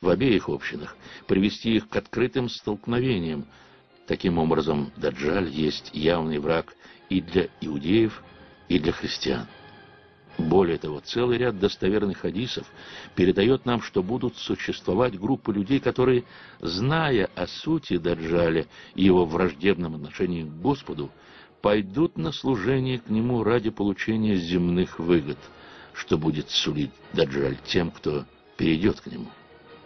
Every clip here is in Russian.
в обеих общинах, привести их к открытым столкновениям. Таким образом, Даджаль есть явный враг и для иудеев, и для христиан. Более того, целый ряд достоверных хадисов передает нам, что будут существовать группы людей, которые, зная о сути Даджаля и его враждебном отношении к Господу, пойдут на служение к нему ради получения земных выгод, что будет сулить Даджаль тем, кто перейдет к нему.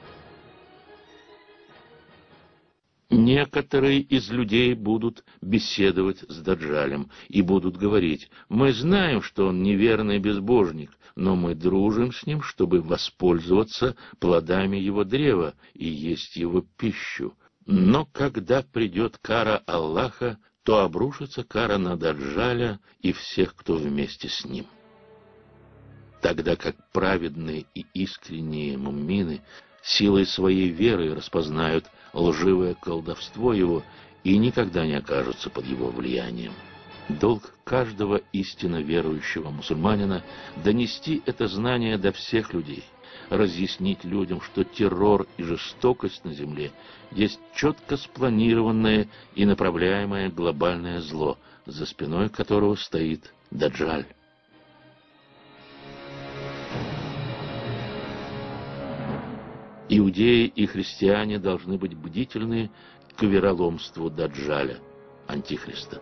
Некоторые из людей будут беседовать с Даджалем и будут говорить: «Мы знаем, что он неверный безбожник, но мы дружим с ним, чтобы воспользоваться плодами его древа и есть его пищу. Но когда придет кара Аллаха, то обрушится кара на Даджаля и всех, кто вместе с ним». Тогда как праведные и искренние муммины силой своей веры распознают лживое колдовство его и никогда не окажутся под его влиянием. Долг каждого истинно верующего мусульманина — донести это знание до всех людей, разъяснить людям, что террор и жестокость на земле есть четко спланированное и направляемое глобальное зло, за спиной которого стоит Даджаль. Иудеи и христиане должны быть бдительны к вероломству Даджаля, Антихриста.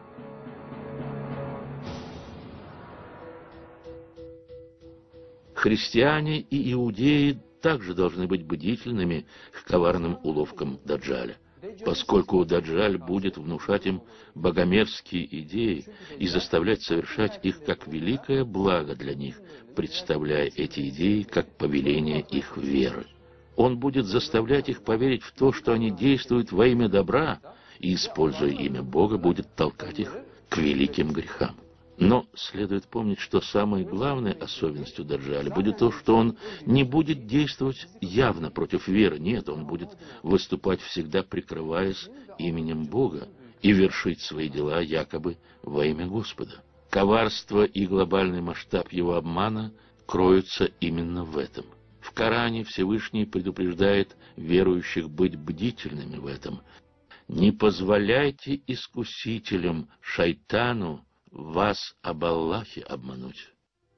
Христиане и иудеи также должны быть бдительными к коварным уловкам Даджаля, поскольку Даджаль будет внушать им богомерзкие идеи и заставлять совершать их как великое благо для них, представляя эти идеи как повеление их веры. Он будет заставлять их поверить в то, что они действуют во имя добра, и, используя имя Бога, будет толкать их к великим грехам. Но следует помнить, что самой главной особенностью Даджаля будет то, что он не будет действовать явно против веры. Нет, он будет выступать всегда, прикрываясь именем Бога, и вершить свои дела якобы во имя Господа. Коварство и глобальный масштаб его обмана кроются именно в этом. В Коране Всевышний предупреждает верующих быть бдительными в этом. «Не позволяйте искусителям, шайтану, вас об Аллахе обмануть».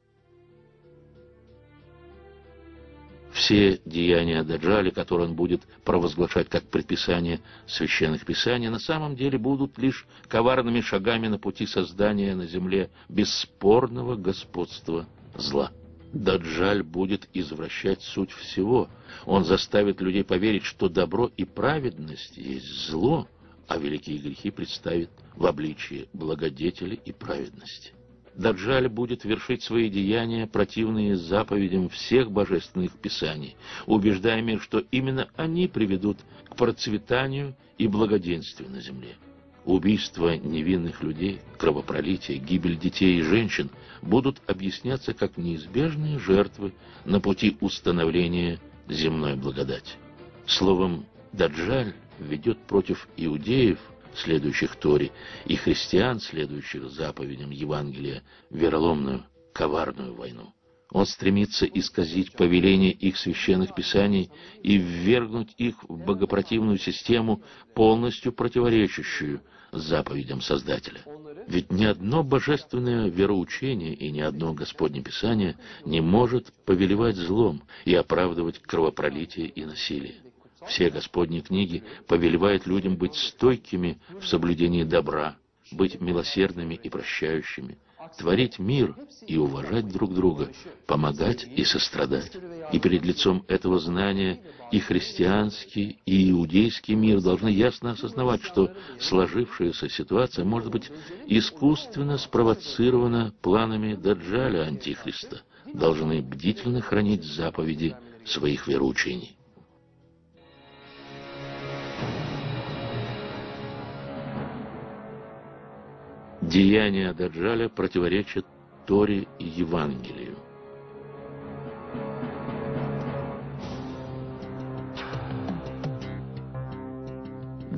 Все деяния Даджаля, которые он будет провозглашать как предписание священных писаний, на самом деле будут лишь коварными шагами на пути создания на земле бесспорного господства зла. Даджаль будет извращать суть всего. Он заставит людей поверить, что добро и праведность есть зло, а великие грехи представит в обличии благодетели и праведности. Даджаль будет вершить свои деяния, противные заповедям всех божественных писаний, убеждая мир, что именно они приведут к процветанию и благоденствию на земле. Убийство невинных людей, кровопролитие, гибель детей и женщин будут объясняться как неизбежные жертвы на пути установления земной благодати. Словом, Даджаль ведет против иудеев, следующих Торе, и христиан, следующих заповедям Евангелия, вероломную, коварную войну. Он стремится исказить повеление их священных писаний и ввергнуть их в богопротивную систему, полностью противоречащую заповедям Создателя. Ведь ни одно божественное вероучение и ни одно Господне Писание не может повелевать злом и оправдывать кровопролитие и насилие. Все Господни книги повелевают людям быть стойкими в соблюдении добра, быть милосердными и прощающими, творить мир и уважать друг друга, помогать и сострадать. И перед лицом этого знания и христианский, и иудейский мир должны ясно осознавать, что сложившаяся ситуация может быть искусственно спровоцирована планами Даджаля, Антихриста, должны бдительно хранить заповеди своих вероучений. Деяния Даджаля противоречат Торе и Евангелию.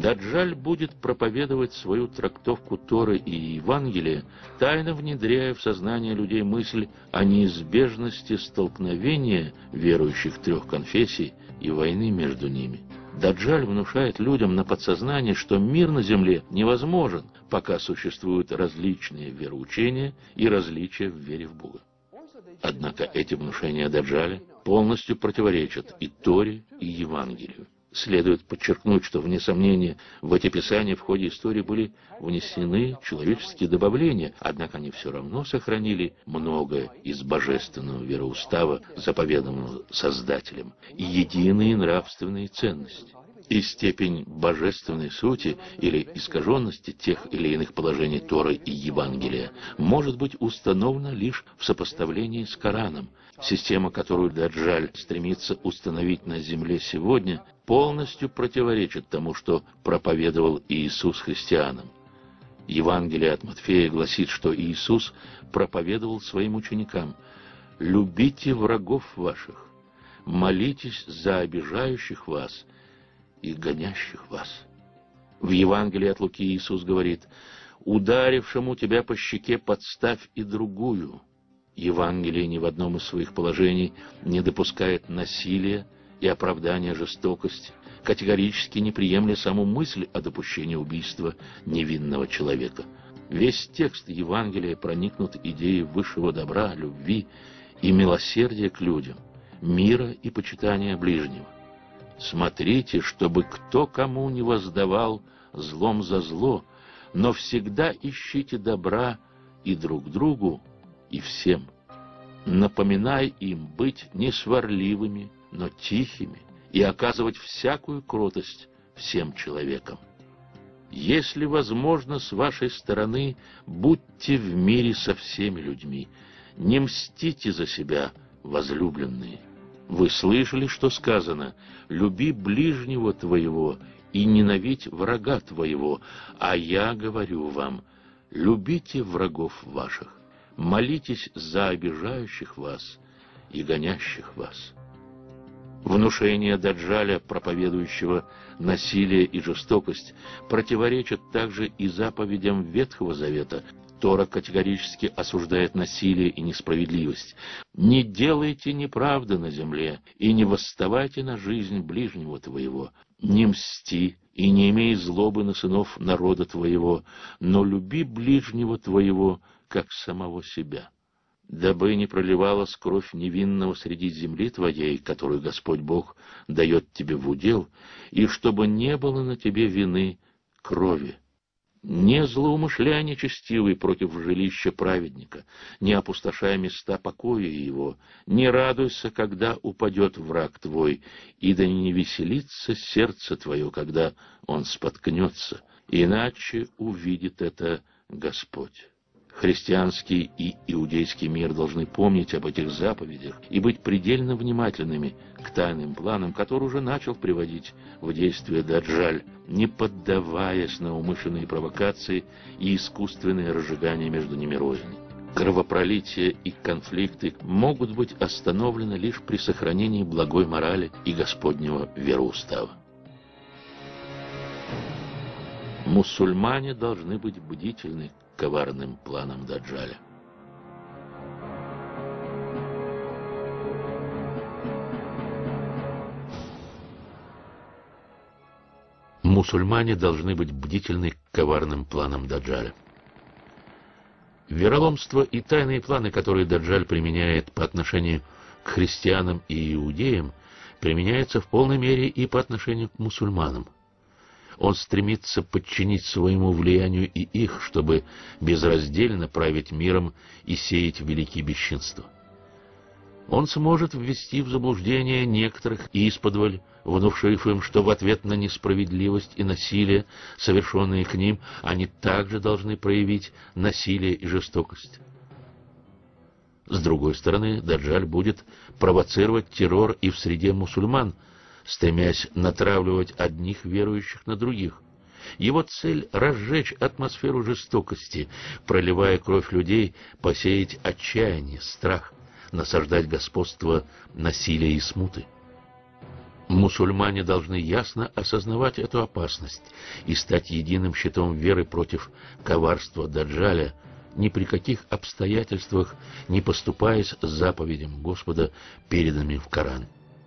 Даджаль будет проповедовать свою трактовку Торы и Евангелия, тайно внедряя в сознание людей мысль о неизбежности столкновения верующих трех конфессий и войны между ними. Даджаль внушает людям на подсознание, что мир на земле невозможен, пока существуют различные вероучения и различия в вере в Бога. Однако эти внушения Даджаля полностью противоречат и Торе, и Евангелию. Следует подчеркнуть, что, вне сомнения, в эти писания в ходе истории были внесены человеческие добавления, однако они все равно сохранили многое из божественного вероустава, заповеданного Создателем, и единые нравственные ценности. И степень божественной сути или искаженности тех или иных положений Торы и Евангелия может быть установлена лишь в сопоставлении с Кораном. Система, которую Даджаль стремится установить на земле сегодня, полностью противоречит тому, что проповедовал Иисус христианам. Евангелие от Матфея гласит, что Иисус проповедовал своим ученикам: «Любите врагов ваших, молитесь за обижающих вас и гонящих вас». В Евангелии от Луки Иисус говорит: «Ударившему тебя по щеке подставь и другую». Евангелие ни в одном из своих положений не допускает насилия и оправдания жестокости, категорически не приемля саму мысль о допущении убийства невинного человека. Весь текст Евангелия проникнут идеей высшего добра, любви и милосердия к людям, мира и почитания ближнего. Смотрите, чтобы кто кому не воздавал злом за зло, но всегда ищите добра и друг другу, и всем. Напоминай им быть не сварливыми, но тихими, и оказывать всякую кротость всем человекам. Если возможно, с вашей стороны, будьте в мире со всеми людьми, не мстите за себя, возлюбленные. Вы слышали, что сказано: «Люби ближнего твоего и ненавидь врага твоего», а я говорю вам: любите врагов ваших, молитесь за обижающих вас и гонящих вас. Внушения Даджаля, проповедующего насилие и жестокость, противоречат также и заповедям Ветхого Завета. Тора категорически осуждает насилие и несправедливость. «Не делайте неправды на земле, и не восставайте на жизнь ближнего твоего. Не мсти, и не имей злобы на сынов народа твоего, но люби ближнего твоего, как самого себя. Дабы не проливалась кровь невинного среди земли твоей, которую Господь Бог дает тебе в удел, и чтобы не было на тебе вины крови. Не злоумышляй нечестивый против жилища праведника, не опустошай места покоя его, не радуйся, когда упадет враг твой, и да не веселится сердце твое, когда он споткнется, иначе увидит это Господь». Христианский и иудейский мир должны помнить об этих заповедях и быть предельно внимательными к тайным планам, которые уже начал приводить в действие Даджаль, не поддаваясь на умышленные провокации и искусственное разжигание между ними розни. Кровопролитие и конфликты могут быть остановлены лишь при сохранении благой морали и Господнего вероустава. Мусульмане должны быть бдительны к коварным планам Даджаля. Мусульмане должны быть бдительны к коварным планам Даджаля. Вероломство и тайные планы, которые Даджаль применяет по отношению к христианам и иудеям, применяются в полной мере и по отношению к мусульманам. Он стремится подчинить своему влиянию и их, чтобы безраздельно править миром и сеять великие бесчинства. Он сможет ввести в заблуждение некоторых исподволь, внушив им, что в ответ на несправедливость и насилие, совершенные к ним, они также должны проявить насилие и жестокость. С другой стороны, Даджаль будет провоцировать террор и в среде мусульман, стремясь натравливать одних верующих на других. Его цель — разжечь атмосферу жестокости, проливая кровь людей, посеять отчаяние, страх, насаждать господство насилия и смуты. Мусульмане должны ясно осознавать эту опасность и стать единым щитом веры против коварства Даджаля, ни при каких обстоятельствах не поступаясь с заповедям Господа, переданными в Коране.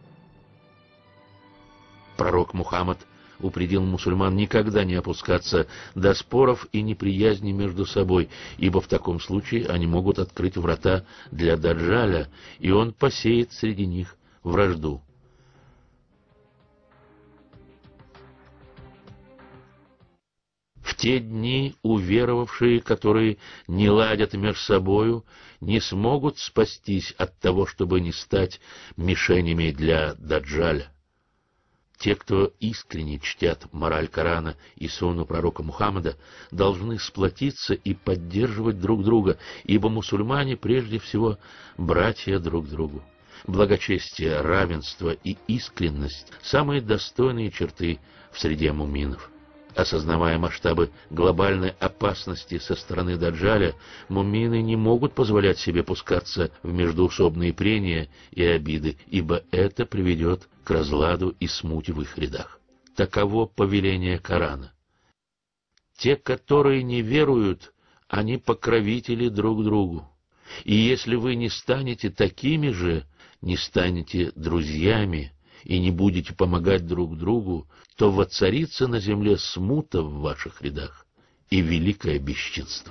Пророк Мухаммад упредил мусульман никогда не опускаться до споров и неприязни между собой, ибо в таком случае они могут открыть врата для Даджаля, и он посеет среди них вражду. В те дни уверовавшие, которые не ладят между собою, не смогут спастись от того, чтобы не стать мишенями для Даджаля. Те, кто искренне чтят мораль Корана и сунну пророка Мухаммада, должны сплотиться и поддерживать друг друга, ибо мусульмане прежде всего братья друг другу. Благочестие, равенство и искренность – самые достойные черты в среде муминов. Осознавая масштабы глобальной опасности со стороны Даджаля, мумины не могут позволять себе пускаться в междоусобные прения и обиды, ибо это приведет к разладу и смуте в их рядах. Таково повеление Корана. Те, которые не веруют, они покровители друг другу. И если вы не станете такими же, не станете друзьями и не будете помогать друг другу, то воцарится на земле смута в ваших рядах и великое бесчинство.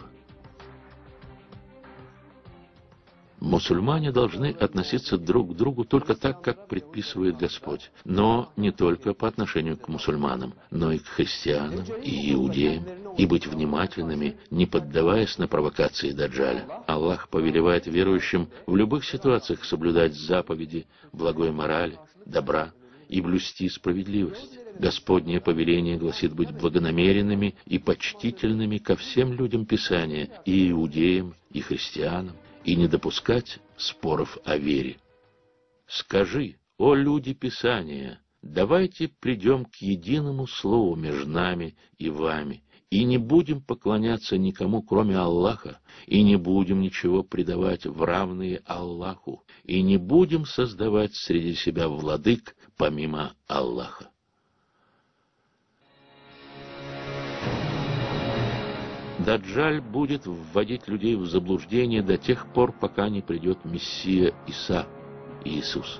Мусульмане должны относиться друг к другу только так, как предписывает Господь, но не только по отношению к мусульманам, но и к христианам и иудеям, и быть внимательными, не поддаваясь на провокации Даджаля. Аллах повелевает верующим в любых ситуациях соблюдать заповеди благой морали, добра и блюсти справедливость. Господнее повеление гласит быть благонамеренными и почтительными ко всем людям Писания, и иудеям, и христианам, и не допускать споров о вере. Скажи, о люди Писания, давайте придем к единому слову между нами и вами, и не будем поклоняться никому, кроме Аллаха, и не будем ничего предавать в равные Аллаху, и не будем создавать среди себя владык помимо Аллаха. Даджаль будет вводить людей в заблуждение до тех пор, пока не придет Мессия Иса, Иисус.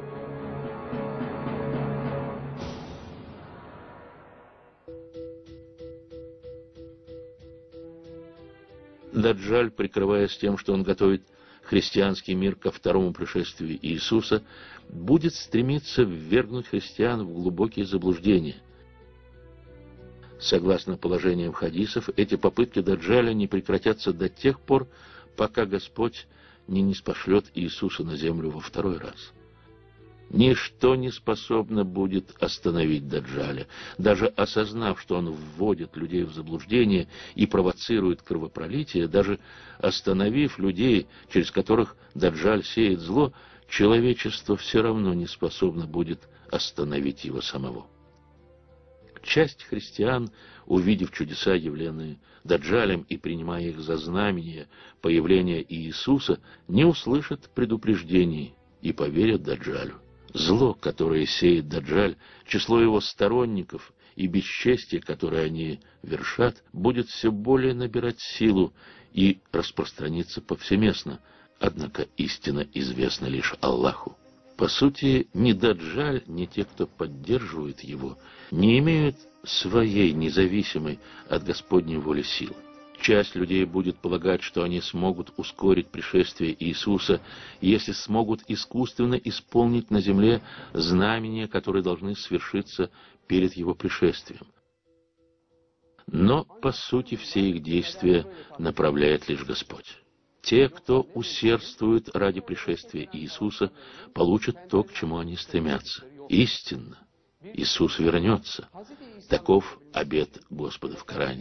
Даджаль, прикрываясь тем, что он готовит христианский мир ко второму пришествию Иисуса, будет стремиться ввергнуть христиан в глубокие заблуждения. Согласно положениям хадисов, эти попытки Даджаля не прекратятся до тех пор, пока Господь не ниспошлет Иисуса на землю во второй раз. Ничто не способно будет остановить Даджаля. Даже осознав, что он вводит людей в заблуждение и провоцирует кровопролитие, даже остановив людей, через которых Даджаль сеет зло, человечество все равно не способно будет остановить его самого. Часть христиан, увидев чудеса, явленные Даджалем, и принимая их за знамение появления Иисуса, не услышат предупреждений и поверят Даджалю. Зло, которое сеет Даджаль, число его сторонников и бесчестие, которое они вершат, будет все более набирать силу и распространиться повсеместно, однако истина известна лишь Аллаху. По сути, ни Даджаль, ни те, кто поддерживает его, не имеют своей независимой от Господней воли силы. Часть людей будет полагать, что они смогут ускорить пришествие Иисуса, если смогут искусственно исполнить на земле знамения, которые должны свершиться перед его пришествием. Но, по сути, все их действия направляет лишь Господь. Те, кто усердствует ради пришествия Иисуса, получат то, к чему они стремятся. Истинно, Иисус вернется. Таков обет Господа в Коране.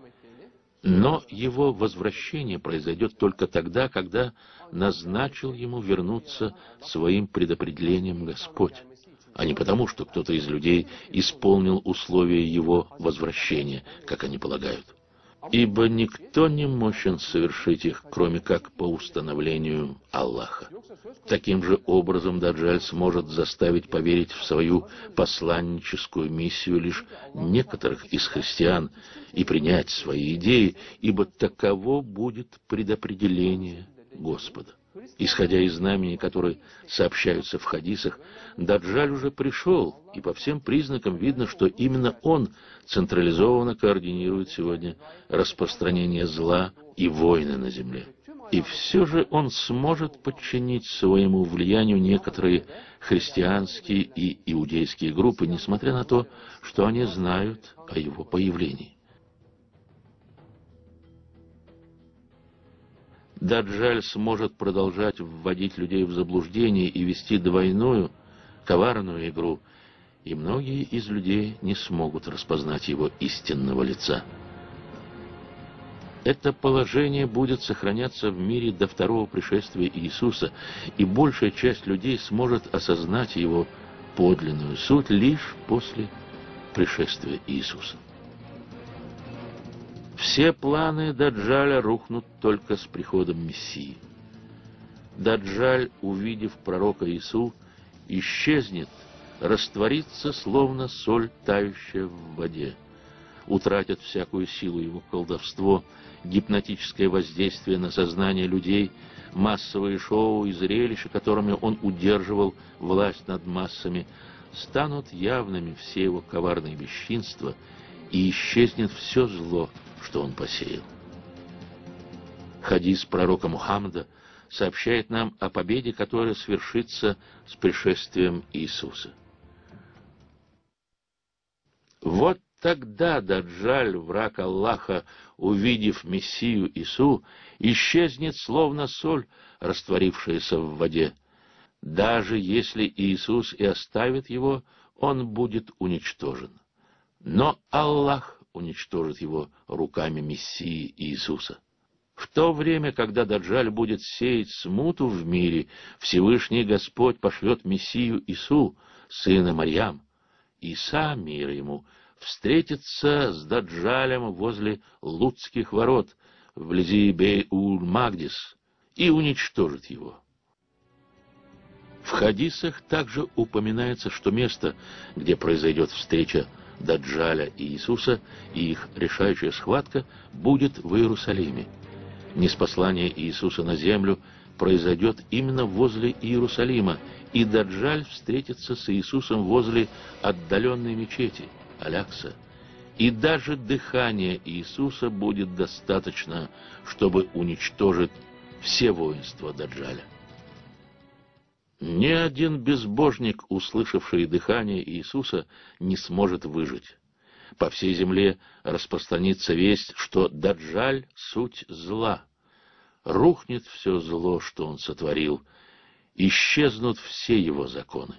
Но его возвращение произойдет только тогда, когда назначил ему вернуться своим предопределением Господь, а не потому, что кто-то из людей исполнил условия его возвращения, как они полагают. ибо никто не мощен совершить их, кроме как по установлению Аллаха. Таким же образом Даджаль сможет заставить поверить в свою посланническую миссию лишь некоторых из христиан и принять свои идеи, ибо таково будет предопределение Господа. Исходя из знамений, которые сообщаются в хадисах, Даджаль уже пришел, и по всем признакам видно, что именно он централизованно координирует сегодня распространение зла и войны на земле. И все же он сможет подчинить своему влиянию некоторые христианские и иудейские группы, несмотря на то, что они знают о его появлении. Даджаль сможет продолжать вводить людей в заблуждение и вести двойную, коварную игру, и многие из людей не смогут распознать его истинного лица. Это положение будет сохраняться в мире до второго пришествия Иисуса, и большая часть людей сможет осознать его подлинную суть лишь после пришествия Иисуса. Все планы Даджаля рухнут только с приходом Мессии. Даджаль, увидев пророка Ису, исчезнет, растворится, словно соль, тающая в воде. Утратит всякую силу его колдовство, гипнотическое воздействие на сознание людей, массовые шоу и зрелища, которыми он удерживал власть над массами, станут явными все его коварные бесчинства, и исчезнет все зло, что он посеял. Хадис пророка Мухаммада сообщает нам о победе, которая свершится с пришествием Иисуса. Вот тогда Даджаль, враг Аллаха, увидев Мессию Ису, исчезнет, словно соль, растворившаяся в воде. Даже если Иисус и оставит его, он будет уничтожен. Но Аллах уничтожит его руками Мессии Иисуса. В то время, когда Даджаль будет сеять смуту в мире, Всевышний Господь пошлет Мессию Ису, сына Марьям. Иса, мир ему, встретится с Даджалем возле Лудских ворот, вблизи Бей-уль-Магдис, и уничтожит его. В хадисах также упоминается, что место, где произойдет встреча Даджаля и Иисуса, и их решающая схватка будет в Иерусалиме. Ниспослание Иисуса на землю произойдет именно возле Иерусалима, и Даджаль встретится с Иисусом возле отдаленной мечети Алякса. И даже дыхания Иисуса будет достаточно, чтобы уничтожить все воинства Даджаля. Ни один безбожник, услышавший дыхание Иисуса, не сможет выжить. По всей земле распространится весть, что Даджаль — суть зла. Рухнет все зло, что он сотворил, исчезнут все его законы.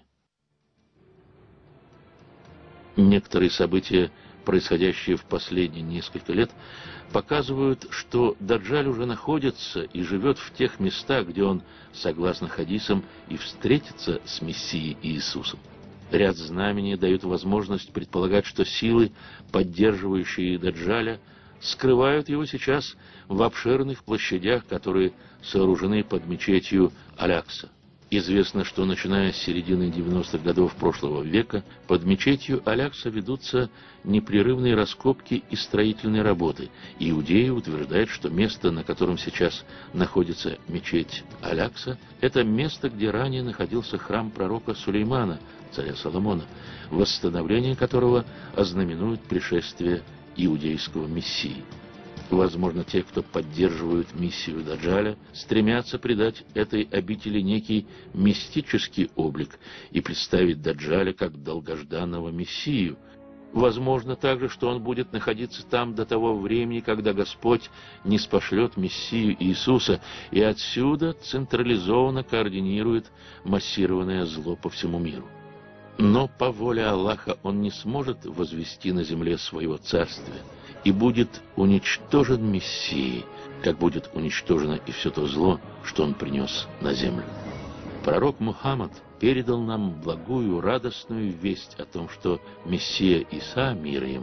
Некоторые события, происходящие в последние несколько лет, показывают, что Даджаль уже находится и живет в тех местах, где он, согласно хадисам, и встретится с Мессией Иисусом. Ряд знамений дают возможность предполагать, что силы, поддерживающие Даджаля, скрывают его сейчас в обширных площадях, которые сооружены под мечетью Алякса. Известно, что начиная с середины 90-х годов прошлого века под мечетью Алякса ведутся непрерывные раскопки и строительные работы. Иудеи утверждают, что место, на котором сейчас находится мечеть Алякса, это место, где ранее находился храм пророка Сулеймана, царя Соломона, восстановление которого ознаменует пришествие иудейского мессии. Возможно, те, кто поддерживают миссию Даджаля, стремятся придать этой обители некий мистический облик и представить Даджаля как долгожданного мессию. Возможно также, что он будет находиться там до того времени, когда Господь ниспошлет мессию Иисуса, и отсюда централизованно координирует массированное зло по всему миру. Но по воле Аллаха он не сможет возвести на земле своего царствия, и будет уничтожен Мессией, как будет уничтожено и все то зло, что он принес на землю. Пророк Мухаммад передал нам благую, радостную весть о том, что Мессия Иса, мир ему,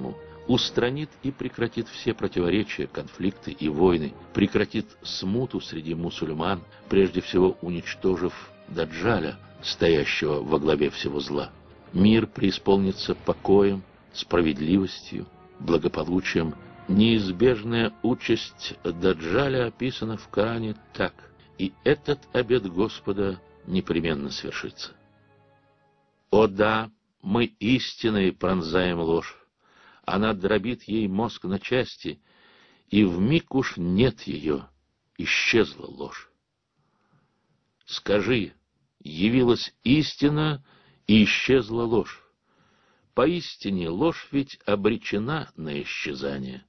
устранит и прекратит все противоречия, конфликты и войны, прекратит смуту среди мусульман, прежде всего уничтожив Даджаля, стоящего во главе всего зла. Мир преисполнится покоем, справедливостью, благополучием. Неизбежная участь Даджаля описана в Коране так: «И этот обет Господа непременно свершится». О да, мы истиной пронзаем ложь, она дробит ей мозг на части, и вмиг уж нет ее, исчезла ложь. Скажи, явилась истина, и исчезла ложь. Поистине ложь ведь обречена на исчезание.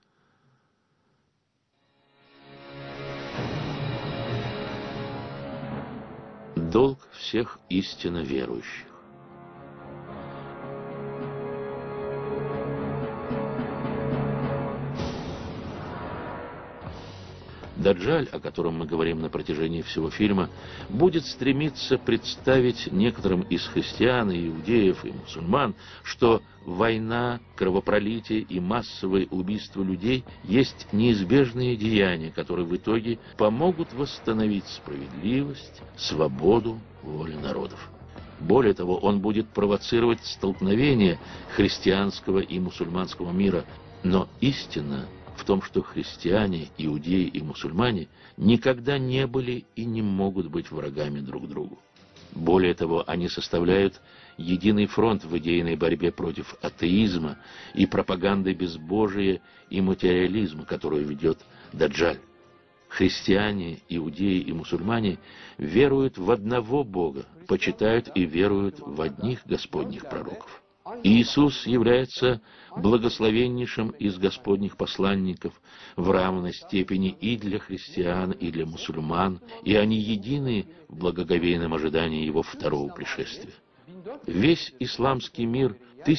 Долг всех истинно верующих. Даджаль, о котором мы говорим на протяжении всего фильма, будет стремиться представить некоторым из христиан, и иудеев, и мусульман, что война, кровопролитие и массовые убийства людей есть неизбежные деяния, которые в итоге помогут восстановить справедливость, свободу, волю народов. Более того, он будет провоцировать столкновение христианского и мусульманского мира, но истина в том, что христиане, иудеи и мусульмане никогда не были и не могут быть врагами друг другу. Более того, они составляют единый фронт в идейной борьбе против атеизма и пропаганды безбожия и материализма, которую ведет Даджаль. Христиане, иудеи и мусульмане веруют в одного Бога, почитают и веруют в одних Господних пророков. Иисус является благословеннейшим из Господних посланников в равной степени и для христиан, и для мусульман, и они едины в благоговейном ожидании Его второго пришествия. Весь исламский мир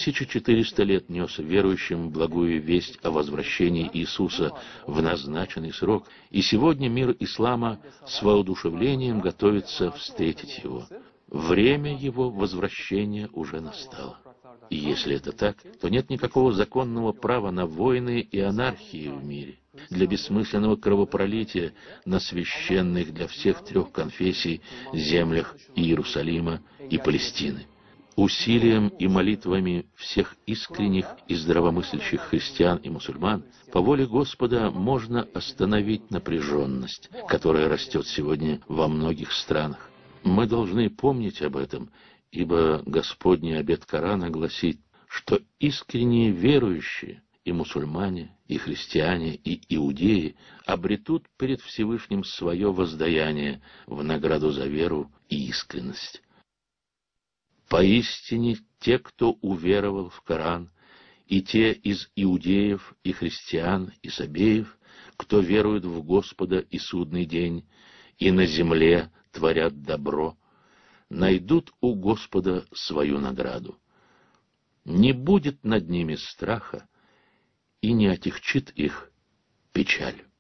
1400 лет нес верующим благую весть о возвращении Иисуса в назначенный срок, и сегодня мир ислама с воодушевлением готовится встретить Его. Время Его возвращения уже настало. И если это так, то нет никакого законного права на войны и анархии в мире, для бессмысленного кровопролития на священных для всех трех конфессий землях Иерусалима и Палестины. Усилием и молитвами всех искренних и здравомыслящих христиан и мусульман по воле Господа можно остановить напряженность, которая растет сегодня во многих странах. Мы должны помнить об этом, ибо Господний обет Корана гласит, что искренние верующие, и мусульмане, и христиане, и иудеи обретут перед Всевышним свое воздаяние в награду за веру и искренность. Поистине те, кто уверовал в Коран, и те из иудеев и христиан и сабеев, кто верует в Господа и судный день, и на земле творят добро, найдут у Господа свою награду. Не будет над ними страха, и не отягчит их печаль.